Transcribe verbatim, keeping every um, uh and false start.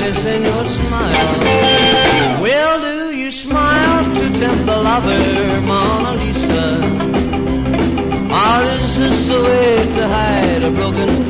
sadness in your smile. Well, do you smile to tempt the lover, Mona Lisa? Or is this a way to hide a broken